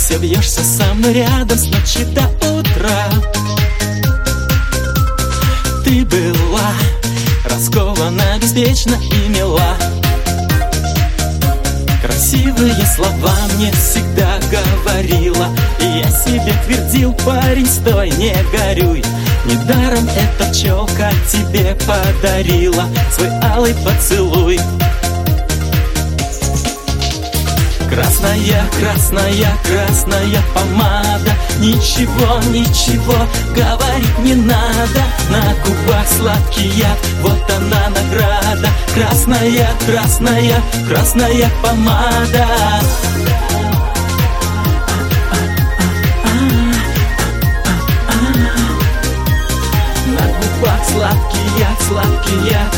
Все вьешься со мной рядом с ночи до утра. Ты была раскована, беспечна и мила. Красивые слова мне всегда говорила, и я себе твердил: парень, стой, не горюй. Недаром эта пчелка тебе подарила свой алый поцелуй. Красная, красная, красная помада. Ничего, ничего говорить не надо. На губах сладкий яд, вот она награда. Красная, красная, красная помада. На губах сладкий яд, сладкий яд.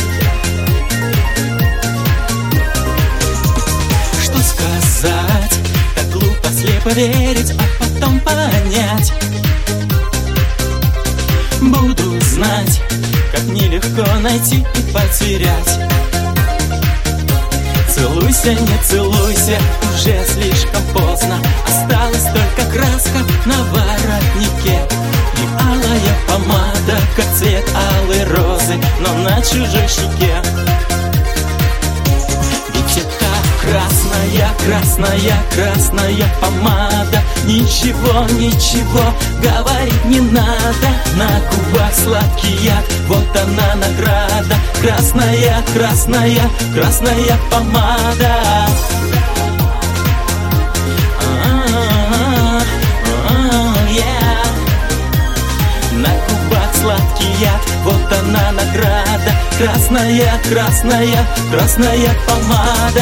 Так глупо слепо верить, а потом понять. Буду знать, как нелегко найти и потерять. Целуйся, не целуйся, уже слишком поздно. Осталась только краска на воротнике и алая помада, как цвет алой розы, но на чужой щеке. Красная, красная, красная помада. Ничего, ничего говорить не надо. На губах сладкий яд, вот она награда. Красная, красная, красная помада. На губах сладкий яд, вот она награда. Красная, красная, красная помада.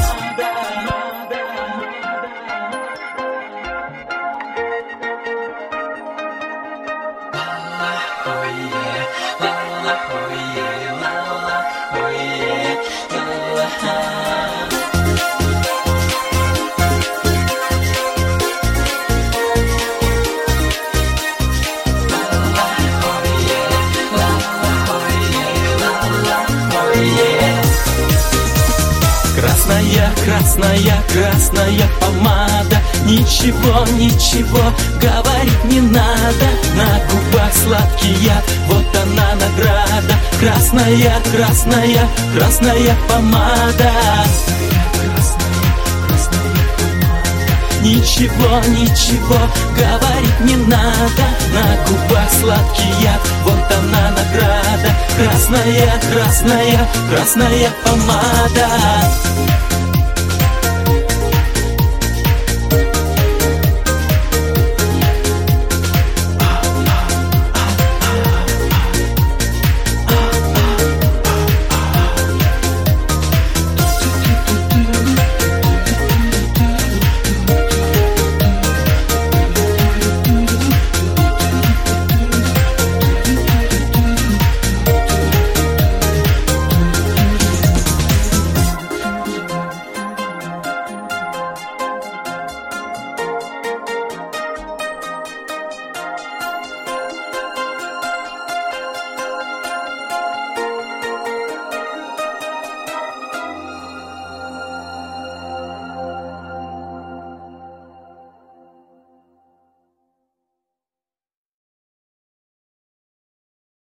Красная, красная, красная помада. Ничего, ничего говорить не надо. На губах сладкий яд, вот она награда. Красная, красная, красная помада. Ничего, ничего говорить не надо. На губах сладкий яд, вот она награда. Красная, красная, красная помада.